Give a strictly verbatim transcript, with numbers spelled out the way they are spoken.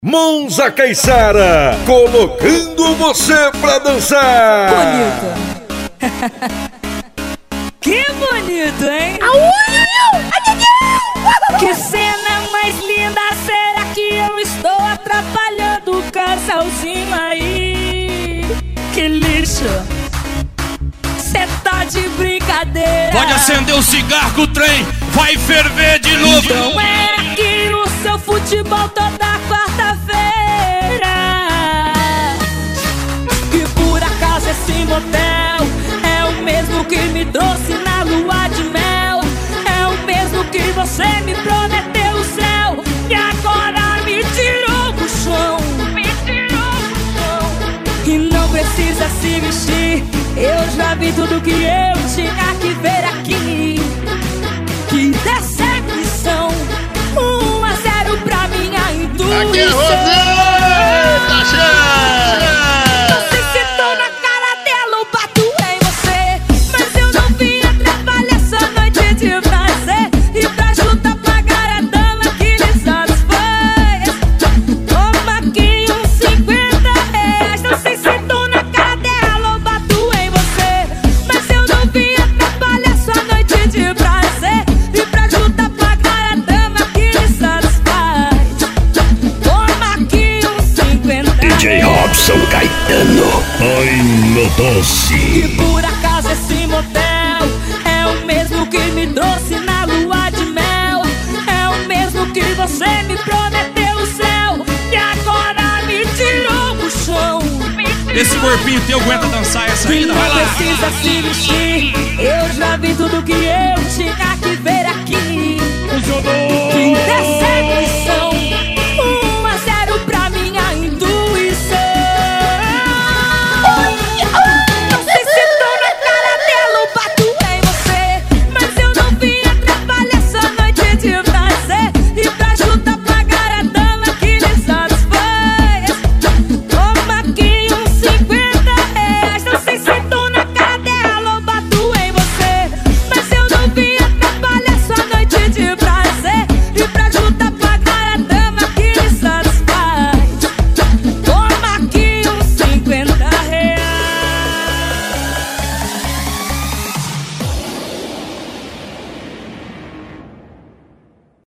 Monza Caiçara, colocando você pra dançar. Bonito. Que bonito, hein? Que cena mais linda, será que eu estou atrapalhando o casalzinho aí? Que lixo, cê tá de brincadeira. Pode acender o cigarro que o trem vai ferver de novo. Não é aqui no seu futebol toda quarta-feira. E por acaso esse motel é o mesmo que me trouxe na lua de mel. É o mesmo que você me prometeu o céu e agora me tirou do chão. Me tirou do chão. E não precisa se vestir, eu já vi tudo que eu tinha que ver aqui. Que decepção, um a zero pra minha intuição. Aqui é Rosê, tá cheio. Você sentou na cara dela, eu bato em você. Mas eu não vim atrapalhar essa noite de prazer. E pra juntar pagar a dama que lhe satisfaz. Toma aqui uns cinquenta reais. Não se sentou na cara dela, eu bato em você. Mas eu não vim atrapalhar essa noite de prazer. E pra juntar pagar a dama que lhe satisfaz. Toma aqui uns cinquenta D J Robson Caetano, ai no doce. E por acaso esse motel é o mesmo que me trouxe na lua de mel. É o mesmo que você me prometeu o céu e agora me tirou do chão. Esse corpinho teu aguenta dançar essa E ainda? não Vai lá. precisa se vestir, eu já vi tudo que eu tinha que ver aqui. Que decepção,